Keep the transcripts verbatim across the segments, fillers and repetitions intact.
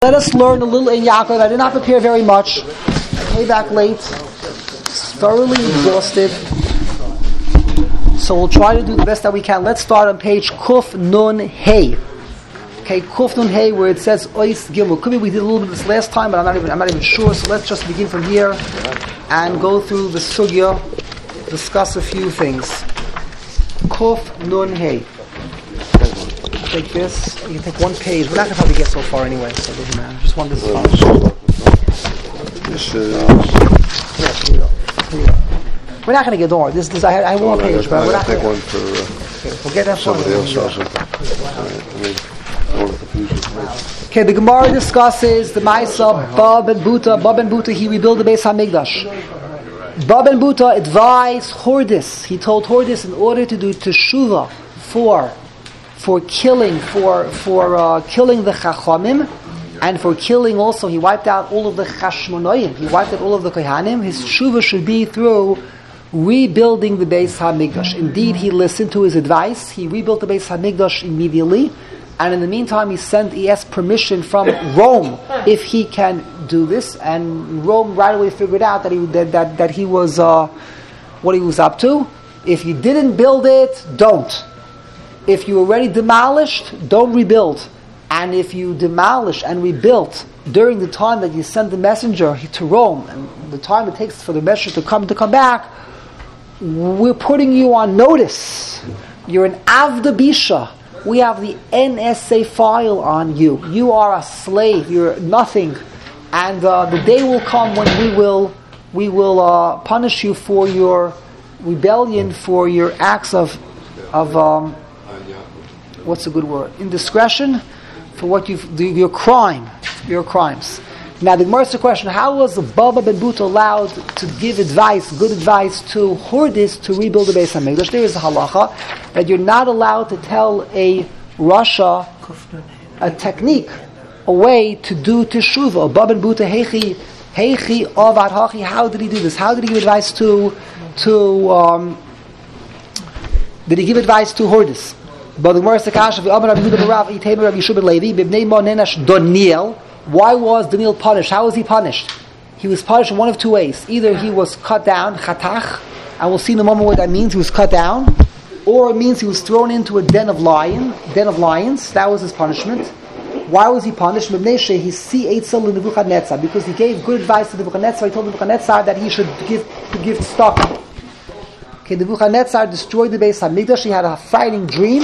Let us learn a little in Yaakov. I did not prepare very much. I came back late, thoroughly exhausted. So we'll try to do the best that we can. Let's start on page Kuf Nun Hey. Okay, Kuf Nun Hey, where it says Ois Gimel. Could be we did a little bit of this last time, but I'm not even I'm not even sure. So let's just begin from here and go through the sugya, discuss a few things. Kuf Nun Hey. Take this. You can take one page. We're not going to probably get so far anyway, so it doesn't matter. Just one this far. This is. Yeah, here you go. Here you go. We're not going to get more. This, this, I have, I have one no, page, but we're not going to. going Take one for. Uh, okay, we'll get that somebody else one. also. I mean, I don't want to confuse you. Okay, the Gemara discusses the Maisa Bab and Buta. Bab and Buta, he rebuilt the Beis Hamikdash. Bab and Buta advised Hordis. He told Hordis in order to do teshuvah for. for killing, for for uh, killing the Chachamim, and for killing also, he wiped out all of the Chashmonoim, he wiped out all of the Kohanim. His tshuva should be through rebuilding the Beis HaMikdash. Indeed, he listened to his advice, he rebuilt the Beis HaMikdash immediately, and in the meantime he sent, he asked permission from Rome if he can do this, and Rome right away figured out that he, that, that, that he was, uh, what he was up to. If you didn't build it, don't. If you already demolished, don't rebuild. And if you demolish and rebuilt during the time that you send the messenger to Rome, and the time it takes for the messenger to come to come back, we're putting you on notice. You're an Avda Bisha. We have the N S A file on you. You are a slave. You're nothing. And uh, the day will come when we will we will uh, punish you for your rebellion, for your acts of of um, what's a good word? Indiscretion, for what you've, your crime, your crimes. Now the Gemara asks the question, how was the Baba ben Buta allowed to give advice, good advice to Hordis to rebuild the Beis HaMikdash? There is a halacha that you're not allowed to tell a Rasha a technique, a way to do teshuvah. Baba ben Buta, heichi, heichi avad hachi, how did he do this? How did he give advice to, to, um, did he give advice to Hordis? But the Gemara Sakash of Amar Rabbi Yehuda Barav Itamer Rabbi Yeshua ben Levi Bibnei Mo Nenash Daniel. Why was Daniel punished? How was he punished? He was punished in one of two ways. Either he was cut down, chatach, and we'll see in a moment what that means. He was cut down, or it means he was thrown into a den of lion, den of lions. That was his punishment. Why was he punished? Because he gave good advice to Nebuchadnezzar. He told Nebuchadnezzar that he should give to give tzedakah. Okay, Nebuchadnezzar destroyed the Beis HaMikdash. He had a frightening dream,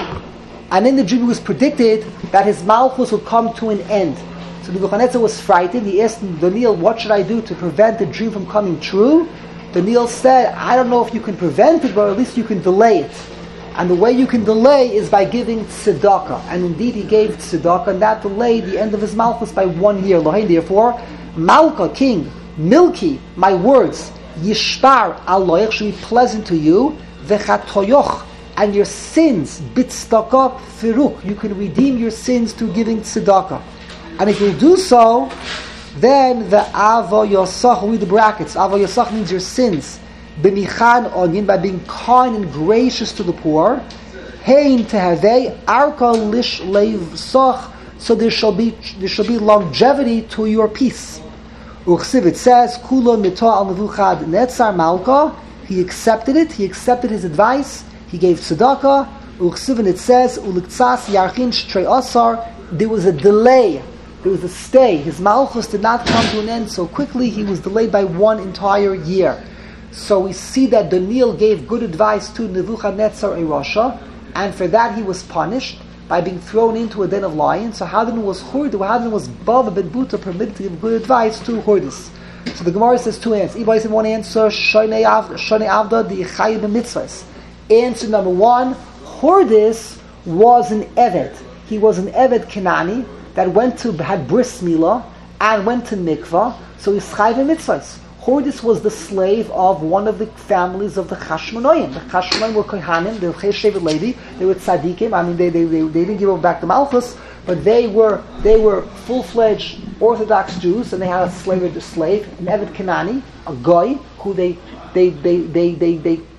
and in the dream it was predicted that his malchus would come to an end. So Nebuchadnezzar was frightened. He asked Daniel, what should I do to prevent the dream from coming true? Daniel said, I don't know if you can prevent it, but at least you can delay it. And the way you can delay is by giving tzedakah. And indeed he gave tzedakah, and that delayed the end of his malchus by one year. Therefore, Malka, king, Milki, my words, Yishtar aloich should be pleasant to you, vechatoyoch, and your sins, bitzdaka firuk, you can redeem your sins through giving tzedakah. And if you do so, then the avo yosach, read the brackets, avo yosach means your sins, b'michan onyin, by being kind and gracious to the poor, hein tehevei, arka lish leiv soch, so there shall be there shall be longevity to your peace. Uchsiv, it says, Kula mita al Nebuchad Netzar Malka. He accepted it. He accepted his advice. He gave tzedakah. Uchsiv, and it says, Uliktsas Yarchin Shtrei Asar. There was a delay. There was a stay. His malchus did not come to an end so quickly. He was delayed by one entire year. So we see that Daniel gave good advice to Nebuchadnezzar a Rasha, and for that he was punished by being thrown into a den of lions. So how then was Hordis, how then was Baba ben Buta permitted to give good advice to Hordis? So the Gemara says two answers. Everybody says one answer, Shonei Avda di Chayi b'mitzvahs. Answer number one, Hordis was an Eved. He was an Eved Kenani that went to, had bris milah, and went to mikvah, so he's Chayi b'mitzvahs. Hordis was the slave of one of the families of the Chashmonoim. The Chashmonoim were Kohanim, they were Chesed Levi, they were Tzadikim. I mean, they, they, they, they didn't give back the Malchus, but they were they were full-fledged Orthodox Jews, and they had a slave, a slave, an Eved Kenani, a Goy, who they they they they they, they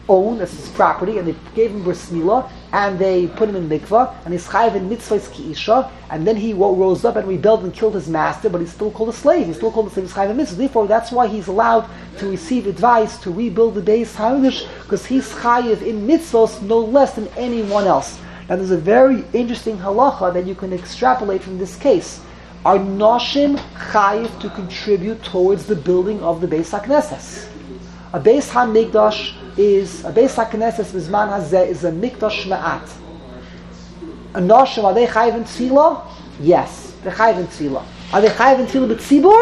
own, this is property, and they gave him bris milah, and they put him in mikvah, and he's chayiv in mitzvahs ki isha, and then he rose up and rebelled and killed his master, but he's still called a slave. He's still called a slave. He's chayiv in mitzvahs. Therefore, that's why he's allowed to receive advice to rebuild the Beis Hamikdash, because he's chayiv in mitzvahs no less than anyone else. Now, there's a very interesting halacha that you can extrapolate from this case. Are noshim chayiv to contribute towards the building of the Beis HaKnesses? A Beis HaMikdash is, a Beis HaKnesses Bizman Hazeh is a Mikdash Ma'at. A noshim, are they chayiv in tefillah? Yes, they're chayiv in tefillah. Are they chayiv in tefillah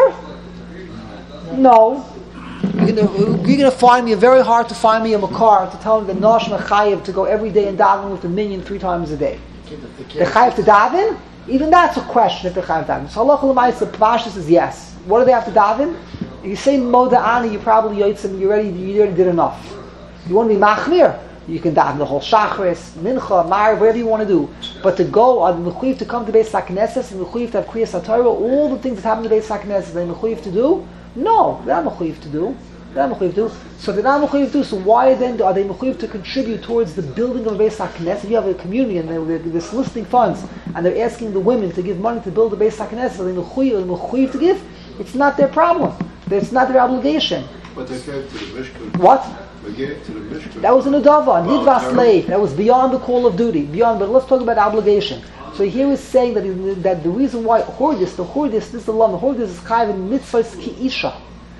b'tzibur? No. You're going you're to find me, very hard to find me a makar to tell me that noshim chayiv to go every day and daven with a minion three times a day. They're chayiv to daven? Even that's a question if they're chayiv daven. So halacha l'maisa Pashtus is yes. What do they have to daven? If you say moda ani, you probably yotzim. You already you already did enough. You want to be machmir, you can daven the whole shachris, mincha, mar, whatever you want to do. But to go on the mechuyev to come to Beis HaKnesses and mechuyev to have kriyas haTorah, all the things that happen to Beis HaKnesses, they mechuyev to do? No, they're not mechuyev to do. They're not mechuyev to do. So they're not mechuyev to do. So why then are they mechuyev to contribute towards the building of Beis HaKnesses? If you have a community and they're, they're soliciting funds and they're asking the women to give money to build the Beis HaKnesses, are they mechuyev to give? It's not their problem. It's not their obligation. But they gave to the Mishkan. What? They gave to the Mishkan. That was an adava, nidva slave. That was beyond the call of duty. Beyond, but let's talk about obligation. So here is saying that, is, that the reason why Hordis, the Hordis, this is the law, the Hordis is chayiv in mitzvahs ki isha.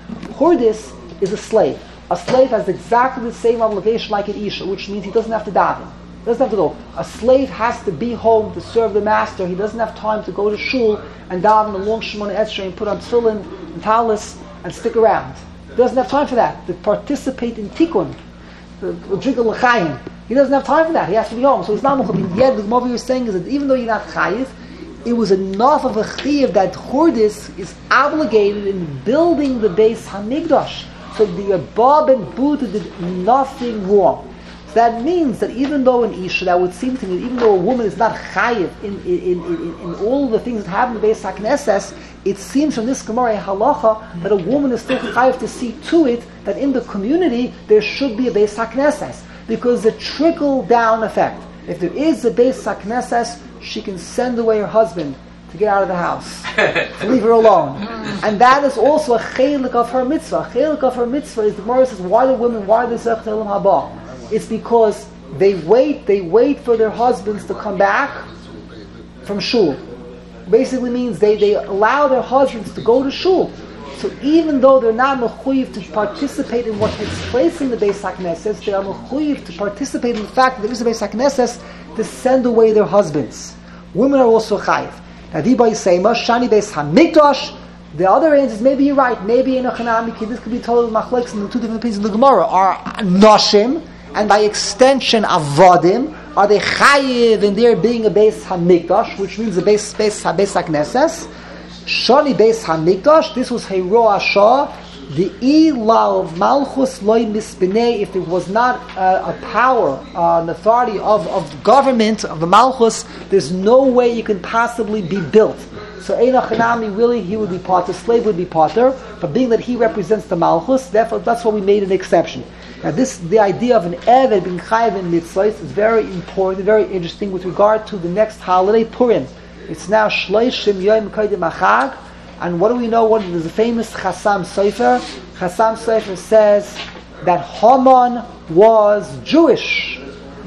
Hordis is a slave. A slave has exactly the same obligation like an isha, which means he doesn't have to daven. He doesn't have to go. A slave has to be home to serve the master. He doesn't have time to go to shul and daven the long Shemona Esrei and put on tefillin and talis and stick around. He doesn't have time for that. To participate in tikkun, to, to drink a l'chaim. He doesn't have time for that. He has to be home. So it's not mechuyev. Yet the Gemara you're saying is that even though you're not chayiv, it was enough of a chiyuv that Hordis is obligated in building the Beis Hamikdash. So the Abba ben Buddha did nothing wrong. So that means that even though an isha, that would seem to me, even though a woman is not chayiv in in, in, in, in all the things that happen in the Beis HaKnesses, it seems from this Gemara halacha that a woman is still chayiv to see to it that in the community there should be a Beis HaKnesses, because the trickle down effect. If there is a Beis HaKnesses, she can send away her husband to get out of the house, to leave her alone. And that is also a chelik of her mitzvah. A chelik of her mitzvah is, the Gemara says, why the women, why the Zech Telim Haba? It's because they wait, they wait for their husbands to come back from shul. Basically means they, they allow their husbands to go to shul. So even though they're not mechuyev to participate in what takes place in the Beis HaKnesses, they are mechuyev to participate in the fact that there is a Beis HaKnesses to send away their husbands. Women are also chayiv. Now, Diba Yisema, Shani Beis HaMikdash. The other end is maybe you're right. Maybe in a Chanami, this could be told machlokes in the two different pieces of the Gemara are noshim, and by extension avodim. Are they chayiv in there being a Beis HaMikdash, which means a Beis Beis Beis HaKnesses? Shani Beis HaMikdash. This was Heiro Asha. The Ilal Malchus Loi Mispinei. If there was not uh, a power, uh, an authority of, of government of the Malchus, there's no way you can possibly be built. So Eina Chanami, really, he would be part. The slave would be parter. But being that he represents the Malchus, therefore that's why we made an exception. Now, this the idea of an Eved being chayiv in mitzvahs is very important, very interesting with regard to the next holiday, Purim. It's now Shloshim Yom Kodim Achag. And what do we know? What there's a famous Chassam Sofer. Chassam Sofer says that Haman was Jewish.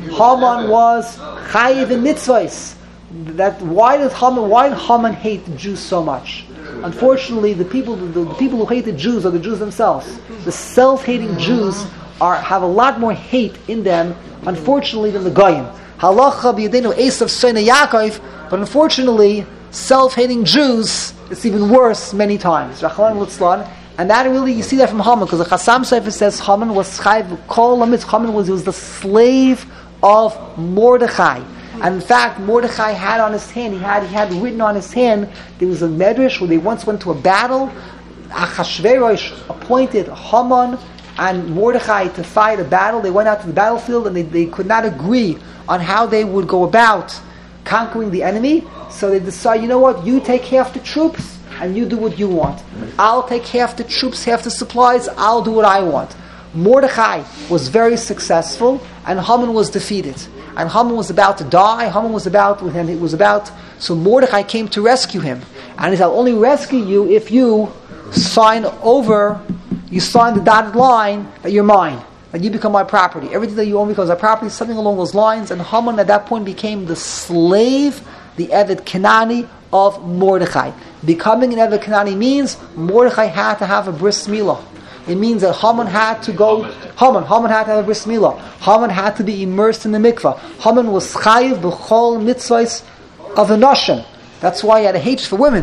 Haman was chayiv in mitzvahs. That why does Haman? Why did Haman hate the Jews so much? Unfortunately, the people the, the people who hate the Jews are the Jews themselves. The self-hating Jews are have a lot more hate in them, unfortunately, than the Goyim. Halacha b'yadenu Esav Sona Yaakov, but unfortunately, self-hating Jews, it's even worse many times. And that really, you see that from Haman, because the Chassam Sofer says Haman was chayiv kol hamitz. Haman was, he was the slave of Mordechai. And in fact, Mordechai had on his hand, he had he had written on his hand, there was a medrash where they once went to a battle. Achashverosh appointed Haman and Mordechai to fight a battle. They went out to the battlefield and they, they could not agree on how they would go about conquering the enemy. So they decide, you know what, you take half the troops and you do what you want. I'll take half the troops, half the supplies, I'll do what I want. Mordechai was very successful, and Haman was defeated. And Haman was about to die. Haman was about, and it was about. So Mordechai came to rescue him, and he said, "I'll only rescue you if you sign over, you sign the dotted line that you're mine, that you become my property. Everything that you own becomes my property." Something along those lines. And Haman at that point became the slave, the Eved Kenani of Mordechai. Becoming an Eved Kenani means Mordechai had to have a bris milah. It means that Haman had to go, Haman, Haman had to have a bris milah. Haman had to be immersed in the mikvah. Haman was chayiv b'chol mitzvahs of the nashim. That's why he had a hate for women.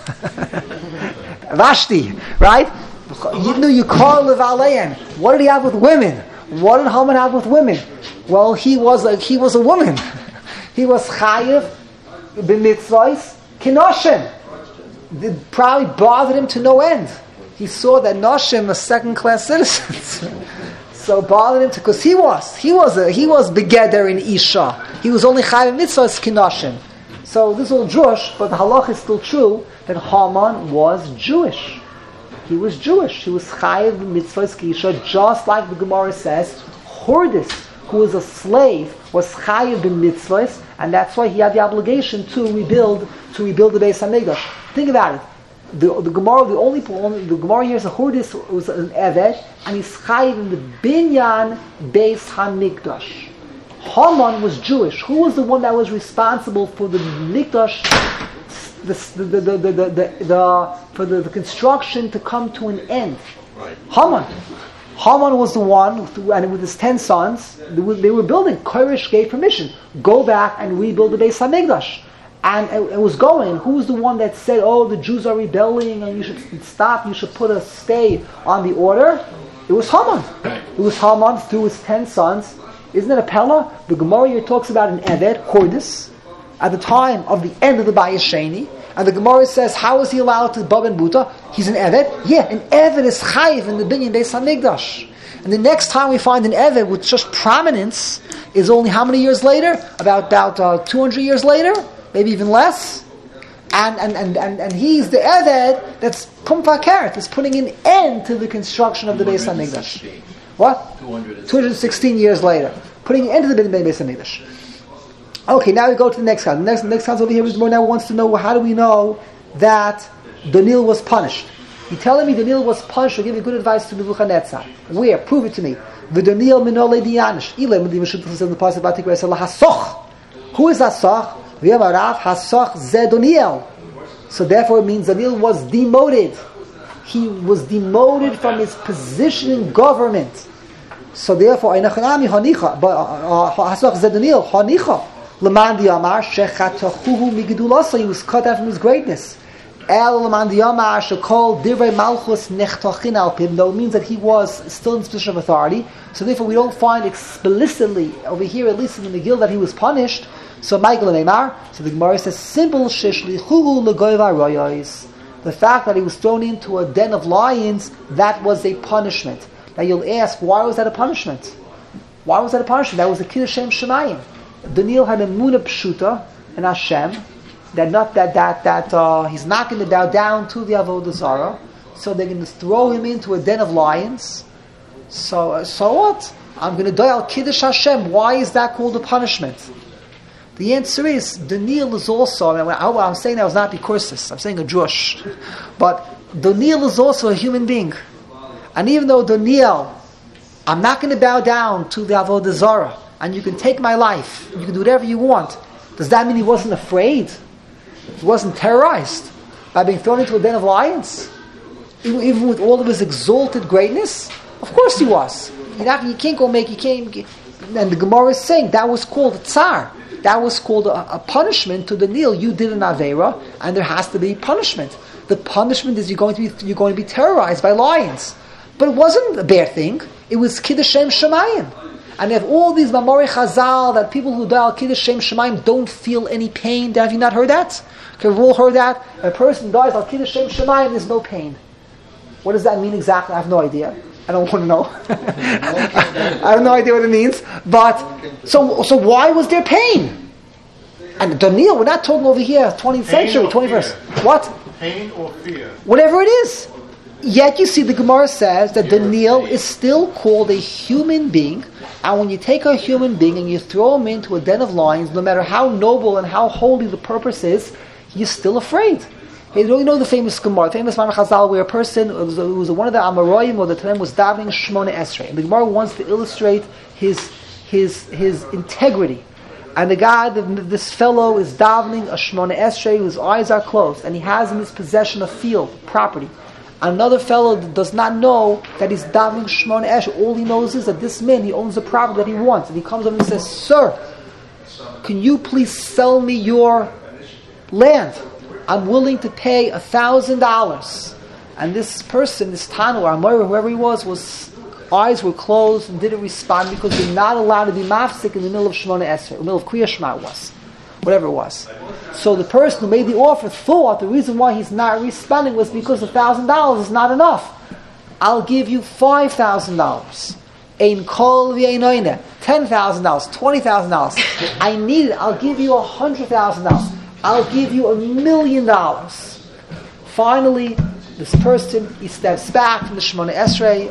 Vashti, right? You knew you call levalein. What did he have with women? What did Haman have with women? Well, he was a, he was a woman. He was chayiv b'mitzvahs kinashim. It probably bothered him to no end. He saw that Nashim are second-class citizens, so bothered him because he was he was a, he was begeder in Isha. He was only chayiv mitzvahs kinashim. So this is all Jewish, but the halach is still true that Haman was Jewish. He was Jewish. He was chayiv mitzvahs kisha, just like the Gemara says. Hordis, who was a slave, was chayiv mitzvahs, and that's why he had the obligation to rebuild to rebuild the Beis Hamikdash. Think about it. The, the Gemara, the only, only the Gemara here is a Hordis was an Eved, and he's chayiv in the Binyan Beis Hamikdash. Haman was Jewish. Who was the one that was responsible for the Mikdash, the the the the, the, the, the for the, the construction to come to an end? Right. Haman. Haman was the one, and with his ten sons, they were, they were building. Koresh gave permission. Go back and rebuild the Beis Hamikdash. And it was going. Who was the one that said, "Oh, the Jews are rebelling, and you should stop. You should put a stay on the order"? It was Haman. It was Haman through his ten sons. Isn't it a pella? The Gemara here talks about an Eved, Hordis, at the time of the end of the Bayis Sheni, and the Gemara says, "How is he allowed to Bab and Buta? He's an Eved. Yeah, an Eved is chayiv in the Binyan Beis Hamikdash." And the next time we find an Eved with such prominence is only how many years later? About about uh, two hundred years later. Maybe even less, and and, and, and, and he's the Eved that's Pumpa Karet, is putting an end to the construction of the Beis Hamikdash. What? two hundred sixteen years later, putting an end to the Beis Hamikdash. Okay, now we go to the next one. The next, the next one over here is more now wants to know, well, how do we know that Daniel was punished? You're telling me Daniel was punished for giving good advice to Nebuchadnezzar. Where? Prove it to me. V'Daniel minole dianish. Ilem the Mishut says in the passage about Tikva Yisrael hasoch. Who is hasoch? So therefore it means Daniel was demoted. He was demoted from his position in government. So therefore, he was cut out from his greatness. No, it means that he was still in his position of authority. So therefore we don't find explicitly over here, at least in the Megillah, that he was punished. So Michael and Neymar, so the Gemara says, simple shishlichuhu legoyva royos. The fact that he was thrown into a den of lions, that was a punishment. Now you'll ask, why was that a punishment? Why was that a punishment? That was a Kiddush Shem Shemayim. Daniel had a Muna Pshuta in Hashem, that not that that that uh, he's not going to bow down to the Avodah Zarah, so they're going to throw him into a den of lions. So uh, so what? I'm going to die al Kiddush Hashem. Why is that called a punishment? The answer is, Daniel is also, I mean, I, I'm saying that was not because I'm saying a Jewish, but Daniel is also a human being. And even though Daniel, I'm not going to bow down to the Avodah Zarah, and you can take my life, you can do whatever you want, does that mean he wasn't afraid? He wasn't terrorized by being thrown into a den of lions? Even, even with all of his exalted greatness? Of course he was. You can't go make, you can't, and the Gemara is saying that was called a tsar. That was called a, a punishment to Daniel. You did an Aveira, and there has to be punishment. The punishment is you're going to be you're going to be terrorized by lions. But it wasn't a bad thing. It was Kiddush Shem Shemayim. And you have all these Mamori Chazal that people who die al Kiddush Shem Shemayim don't feel any pain. Have you not heard that? Okay, we've all heard that. If a person dies al Kiddush Shem Shemayim, there's no pain. What does that mean exactly? I have no idea. I don't want to know. I have no idea what it means. But, so so why was there pain? And Daniel, we're not talking over here, twentieth century, twenty-first. What? Pain or fear? Whatever it is. Yet you see the Gemara says that Daniel is still called a human being, and when you take a human being and you throw him into a den of lions, no matter how noble and how holy the purpose is, you're still afraid. You don't know the famous Gemara, the famous Ma'amar Chazal, where a person, it was, it was one of the Amoraim or the Talmud was davening Shmona Esrei, and the Gemara wants to illustrate his his his integrity. And the guy, the, this fellow is davening a Shmona Esrei, whose eyes are closed, and he has in his possession a field, property. Another fellow does not know that he's davening Shmona Esrei. All he knows is that this man, he owns the property that he wants. And he comes up and says, "Sir, can you please sell me your land? I'm willing to pay a thousand dollars." And this person, this Tanu or Amor, whoever he was, was eyes were closed and didn't respond because you're not allowed to be mafsik in the middle of Shmona Esrei, in the middle of Kriya Shema was, whatever it was. So the person who made the offer thought the reason why he's not responding was because a thousand dollars is not enough. I'll give you five thousand dollars. Ein kol v'einoine, ten thousand dollars, twenty thousand dollars. I need it. I'll give you a hundred thousand dollars. I'll give you a million dollars. Finally, this person, he steps back from the Shemona Esrei.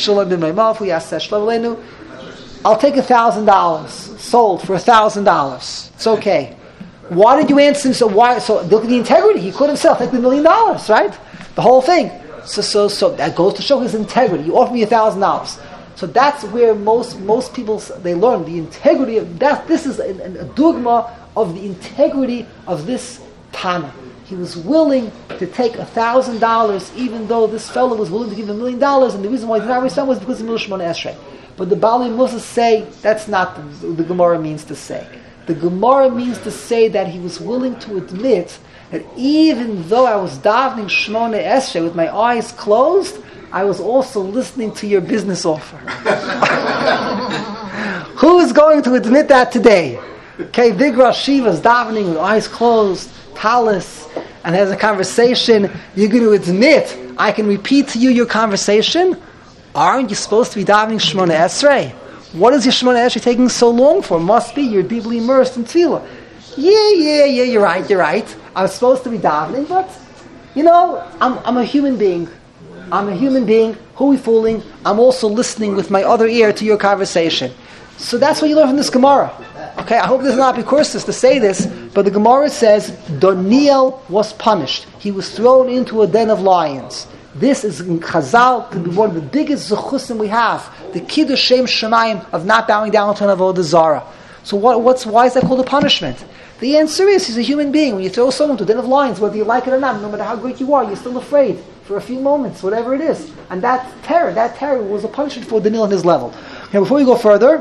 I'll take a thousand dollars. Sold for a thousand dollars. It's okay. Why did you answer him? So why? So look at the integrity. He could himself take the million dollars, right? The whole thing. So, so, so that goes to show his integrity. You offer me a thousand dollars. So that's where most most people they learn the integrity of that. This is a, a dogma of the integrity of this Tana. He was willing to take a thousand dollars, even though this fellow was willing to give him a million dollars, and the reason why he did not respond was because of Shmona Esrei. But the Bali Musa say that's not the, the Gemara means to say. The Gemara means to say that he was willing to admit that even though I was davening Shmona Esrei with my eyes closed, I was also listening to your business offer. Who is going to admit that today? Okay, big Rosh Shiva's davening with eyes closed, talis, and has a conversation. You're going to admit, I can repeat to you your conversation? Aren't you supposed to be davening Shmona Esrei? What is your Shmona Esrei taking so long for? Must be you're deeply immersed in tefillah. Yeah, yeah, yeah, you're right, you're right. I'm supposed to be davening, but, you know, I'm, I'm a human being. I'm a human being. Who are we fooling? I'm also listening with my other ear to your conversation. So that's what you learn from this Gemara. Okay, I hope this is not Epicurus to say this, but the Gemara says Daniel was punished. He was thrown into a den of lions. This is in Chazal could be one of the biggest zechusim we have, the kiddush shem shemayim of not bowing down to an avodah zara. So what, what's why is that called a punishment? The answer is he's a human being. When you throw someone to a den of lions, whether you like it or not, no matter how great you are, you're still afraid for a few moments, whatever it is. And that terror, that terror was a punishment for Daniel on his level. Now, before we go further,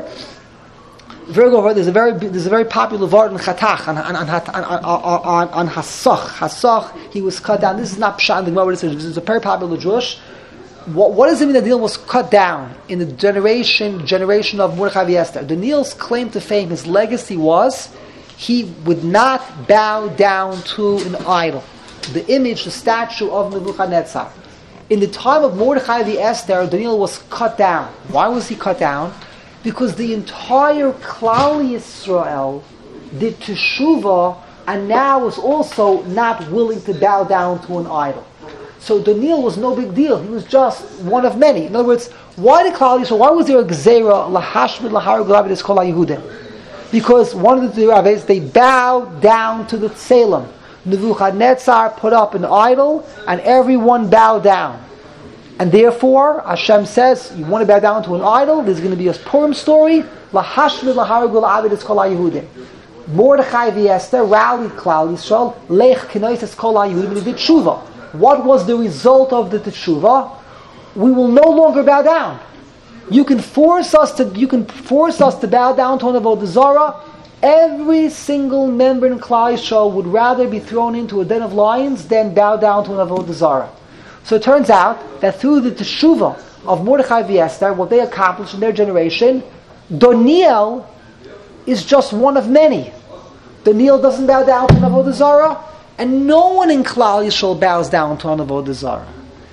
before we go further, there's a very there's a very popular word in Chatach on on on on, on, on, on Hasach. Hasach, he was cut down. This is not Pshat in the Gemara. This is a very popular Jewish. What, what does it mean that Daniel was cut down in the generation generation of Mordechai and Esther? Daniel's claim to fame, his legacy was he would not bow down to an idol, the image, the statue of Nebuchadnezzar. In the time of Mordechai and Esther, Daniel was cut down. Why was he cut down? Because the entire Klal Yisrael did teshuvah and now was also not willing to bow down to an idol. So Daniel was no big deal. He was just one of many. In other words, why did Klal Yisrael, why was there a gzeira, lahashmid lahar gulavid kol haYehudim? Because one of the rabbis, they bowed down to the Tselem. Nebuchadnezzar put up an idol and everyone bowed down. And therefore, Hashem says, you want to bow down to an idol, there's going to be a Purim story, lahashmid laharagul avidus kol haYehudim. Mordechai and Esther rallied Klal Yisrael, lech kenoises kol haYehudim, and they did tshuva. What was the result of the tshuva? We will no longer bow down. You can force us to, you can force us to bow down to an avodah zara. Every single member in Klal Yisrael would rather be thrown into a den of lions than bow down to an avodah zara. So it turns out that through the teshuvah of Mordechai and Esther, what they accomplished in their generation, Daniel is just one of many. Daniel doesn't bow down to an avodah zara, and no one in Klal Yisrael bows down to an avodah zara.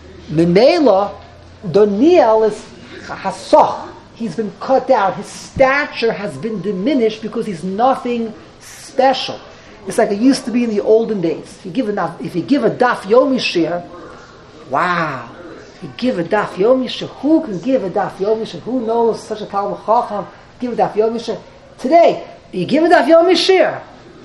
Memela, Daniel is hasach. He's been cut down. His stature has been diminished because he's nothing special. It's like it used to be in the olden days. If you give a, if you give a daf yomi shir, wow, You give a daf yomi shir. Who can give a daf yomi shir? Who knows such a Talmud Chacham? Give a daf yomi shir. Today, you give a daf yomi shir.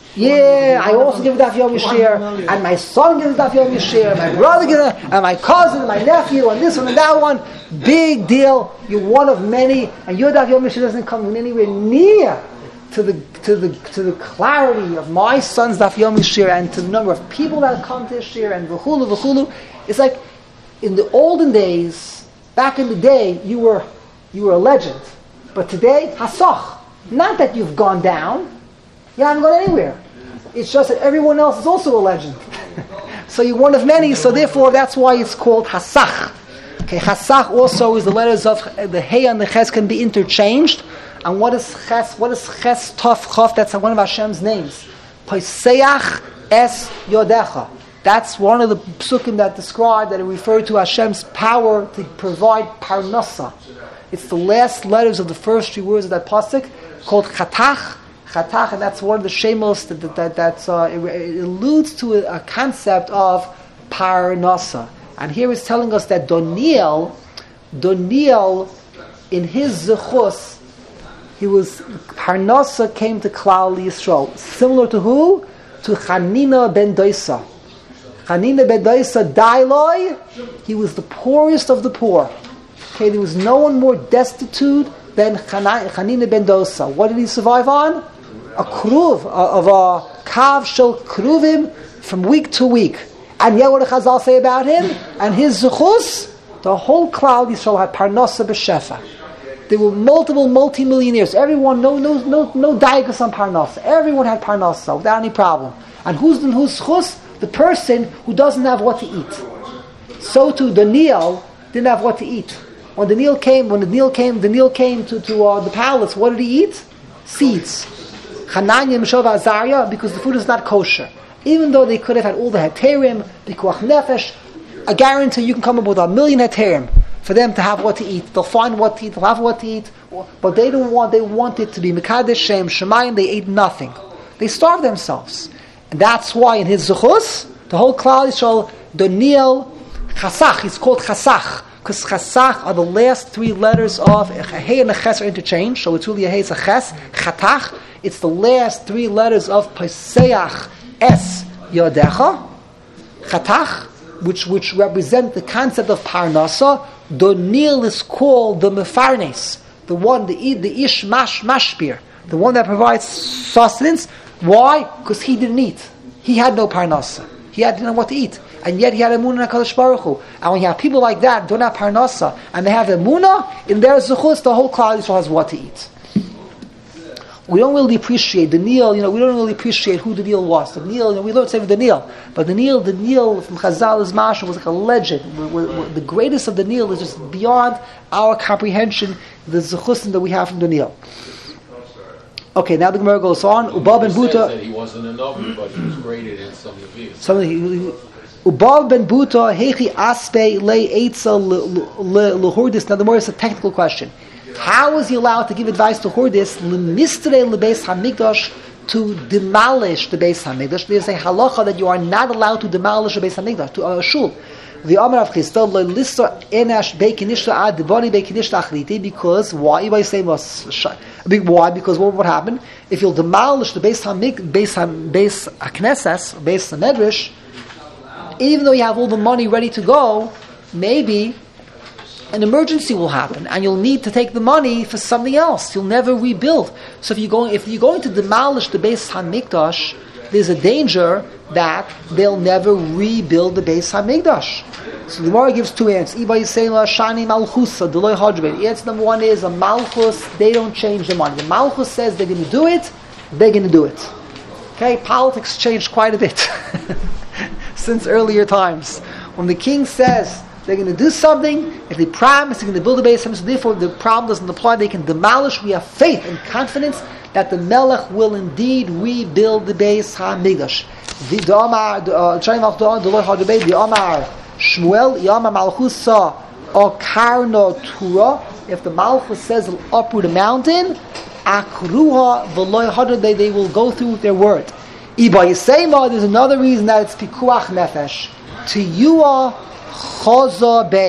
Yeah, I also give a daf yomi shir, and my son gives a daf yomi shir, my brother gives a, and my cousin, and my nephew, and this one and that one. Big deal. You're one of many, and your daf yomi shir doesn't come anywhere near to the to the to the clarity of my son's daf yomi shir, and to the number of people that come to his shir, and v'chulu v'chulu. It's like in the olden days, back in the day, you were you were a legend, but today, hasach. Not that you've gone down. You haven't gone anywhere. It's just that everyone else is also a legend. So you're one of many, so therefore that's why it's called Hasach. Okay, Hasach also is the letters of the Hey and the Ches can be interchanged. And what is Ches? What is Ches Tov Chof? That's one of Hashem's names. Poseach Es Yodecha. That's one of the psukim that describe, that refer to Hashem's power to provide parnasa. It's the last letters of the first three words of that pasuk, called Chatach. Chatach, and that's one of the shemos that that, that that's, uh, it, it alludes to a, a concept of parnasa. And here it's telling us that Doniel, Doniel, in his zechus, he was parnasa came to Klal Yisrael, similar to who? To Chanina ben Doisa. Chanina ben Doisa Dailoi, he was the poorest of the poor. Okay, there was no one more destitute than Chanina ben Dosa. What did he survive on? A kruv, of a kav shel kruvim from week to week. And yet what did Chazal say about him? And his zechus, the whole Klal Yisrael had parnasa b'shefa. There were multiple multi-millionaires. Everyone, no no no no daigas on parnasa. Everyone had parnasa without any problem. And who's the who's zechus? The person who doesn't have what to eat. So too Daniel didn't have what to eat. When Daniel came, when Daniel came, Daniel came to, to uh, the palace, what did he eat? Seeds. Hananiah, Mishael, Azariah, because the food is not kosher. Even though they could have had all the heterim, pikuach nefesh, I guarantee you can come up with a million heterim for them to have what to eat. They'll find what to eat, they'll have what to eat, but they don't want, they wanted to be Mekadesh Shem, Shemayim, they ate nothing. They starved themselves. And that's why in his Zuchus, the whole Klal Yisrael, Doniel, Chasach, it's called Chasach. Because Chasach are the last three letters of a Hey and a Ches are interchanged, so it's really a Hey, it's a Ches, Chatach. It's the last three letters of Poseach Es Yodecha, Chatach, which which represent the concept of Parnasa. Doniel is called the Mefarnes, the one, the the Ish Mash Mashpir, the one that provides sustenance. Why? Because he didn't eat. He had no Parnasa. He had, didn't know what to eat. And yet he had emunah in HaKadosh Baruch Hu. And when you have people like that, don't have parnasa, and they have emunah, in their zuchus, the whole Klal Yisrael has what to eat. We don't really appreciate the Daniel, you know, we don't really appreciate who the Daniel was. The Daniel, you know, we learned say Daniel, but the Daniel, the Daniel from Chazal is Mashal was like a legend. We're, we're, we're, the greatest of the Daniel is just beyond our comprehension, the zuchusim that we have from Daniel. Okay, now the Gemara goes on. Ubal ben Buta. Said he wasn't a novel, but he was graded in some of the views. Ubal ben Buta hechi aspe le eitza lehurdis. Now the more is a technical question. How is he allowed to give advice to Hurdis lemistre lebeis hamikdash, to demolish the Beis Hamikdash? There's a halacha that you are not allowed to demolish the Beis Hamikdash, to a shul. The Amar of Chisda lo lisra enash beikinishta ad debani beikinishta achriti, because why? Why say why? Because what would happen if you'll demolish the Beis Hamik, Beis Ham, Beis Haknesses, Beis Hamedrash? Even though you have all the money ready to go, maybe an emergency will happen, and you'll need to take the money for something else. You'll never rebuild. So if you're going, if you're going to demolish the Beis Hamikdash, there's a danger that they'll never rebuild the Beis Hamikdash. So the Gemara gives two answers. Shani Malchusa, Deloy Hadrbe. Answer number one is a Malchus, they don't change the money. The Malchus says they're going to do it, they're going to do it. Okay, politics changed quite a bit since earlier times. When the king says they're going to do something, if they promise they're going to build a Beis Hamikdash, so therefore the problem doesn't apply, they can demolish. We have faith and confidence that the Melech will indeed rebuild the Beis Hamikdash. The Omar, the Omar Shmuel, Yama Malchusa, or Karno Tura. If the Malchus says they'll uproot a mountain, Akruha v'loy hadeh, they will go through with their word. Iba Yisema, there's another reason that it's Pikuach Nefesh. To Yua Chaza Bey.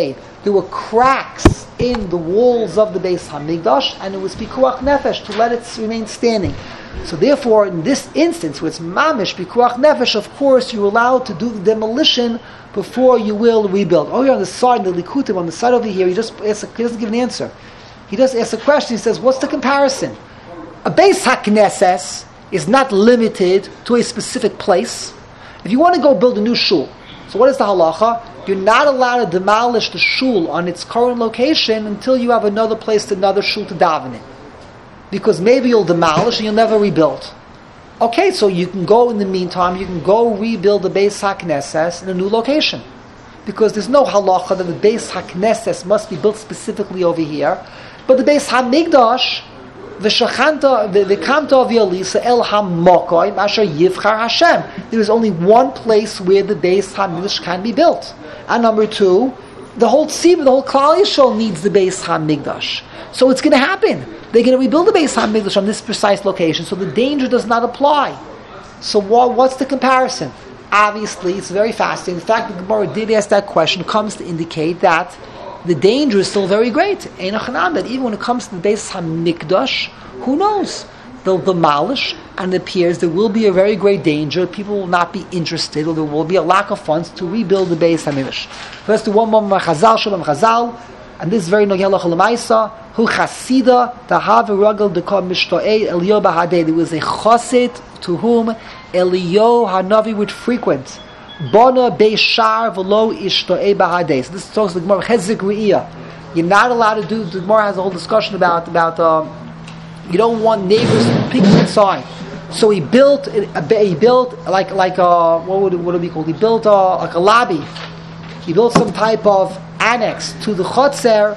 there were cracks in the walls of the Beis Hamikdash, and it was pikuach nefesh to let it remain standing. So therefore, in this instance, where it's mamish pikuach nefesh, of course, you're allowed to do the demolition before you will rebuild. Oh, here on the side, the Likutim, on the side over here, he just asks, he doesn't give an answer. He just asks a question. He says, "What's the comparison? A Beis HaKnesses is not limited to a specific place. If you want to go build a new shul, so what is the halacha? You're not allowed to demolish the shul on its current location until you have another place, to another shul to daven in. Because maybe you'll demolish and you'll never rebuild. Okay, so you can go in the meantime, you can go rebuild the Beis HaKnesses in a new location. Because there's no halacha that the Beis HaKnesses must be built specifically over here. But the Beis HaMikdash, V'shachanta v'kamta v'yalisa el hamokoim asher yivchar Hashem. There is only one place where the Beis HaMikdash can be built. And number two, the whole tzibur, the whole Klal Yisrael needs the Beis HaMikdash. So it's going to happen. They're going to rebuild the Beis HaMikdash on this precise location, so the danger does not apply. So what, what's the comparison? Obviously, it's very fascinating. The fact that the Gemara did ask that question comes to indicate that the danger is still very great. Ein achanam, that even when it comes to the Beis HaMikdash, who knows? They'll demolish, and it appears there will be a very great danger. People will not be interested, or there will be a lack of funds to rebuild the Beis HaMikdash. Let's do one more Chazal, Shalom Chazal, and this is very Nogeh Halacha L'Maisa. Hu Chasida Tahav Ragel Dekam Mishtoei Eliyahu Bahadei. There was a Chassid to whom Eliyahu Hanavi would frequent. Bona Beishar V'lo Ishtoei Bahadei. So this talks the Gemara Chezik Re'iyah. You're not allowed to do. The Gemara has a whole discussion about about. Um, you don't want neighbors peeking inside. So he built. He built like like a what would it, what would it be called? He built a, like a lobby. He built some type of annex to the chotzer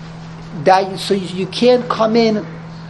that so you, you can't come in.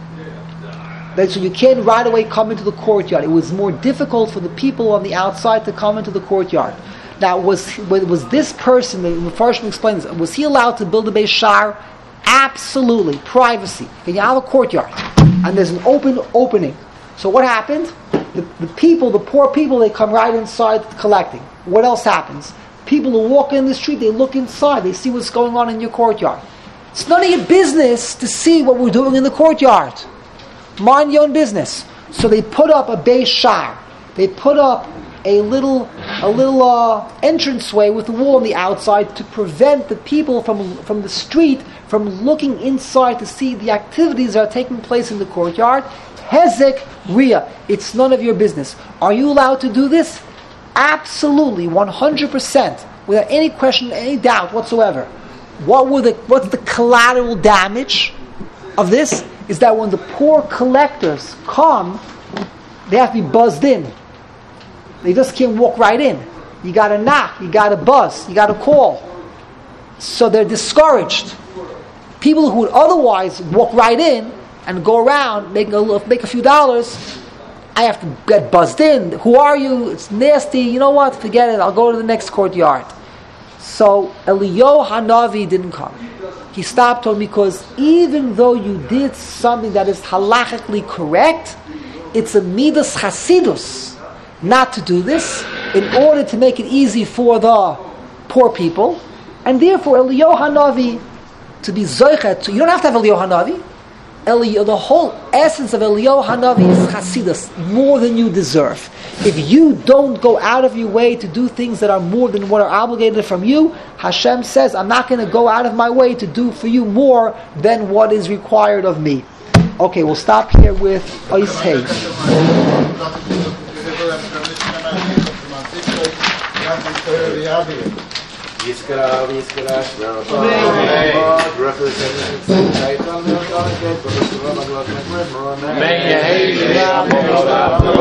That so you can't right away come into the courtyard. It was more difficult for the people on the outside to come into the courtyard. Now, was was this person? The Mepharshim explains. Was he allowed to build a Beis Shar? Absolutely, privacy. And you have a courtyard, and there's an open opening. So what happened? The, the people, the poor people, they come right inside collecting. What else happens? People who walk in the street, they look inside. They see what's going on in your courtyard. It's none of your business to see what we're doing in the courtyard. Mind your own business. So they put up a Beis Shar. They put up a little, a little uh, entranceway with a wall on the outside to prevent the people from from the street from looking inside to see the activities that are taking place in the courtyard. Hezek Ria. It's none of your business. Are you allowed to do this? Absolutely, one hundred percent, without any question, any doubt whatsoever. What were the what's the collateral damage of this? Is that when the poor collectors come, they have to be buzzed in. They just can't walk right in. You got to knock, you got to buzz, you got to call. So they're discouraged. People who would otherwise walk right in and go around, make a, make a few dollars, I have to get buzzed in. Who are you? It's nasty. You know what? Forget it. I'll go to the next courtyard. So Eliyahu Hanavi didn't come. He stopped him because even though you did something that is halachically correct, it's a midas chasidus not to do this in order to make it easy for the poor people, and therefore Eliyahu Hanavi to be zoichet. You don't have to have Eliyahu Hanavi. Eli, the whole essence of Eliyahu Hanavi is chasidus, more than you deserve. If you don't go out of your way to do things that are more than what are obligated from you, Hashem says, I'm not going to go out of my way to do for you more than what is required of me. Okay, we'll stop here with Ois Hey. Yiskara, Yiskara, Shra,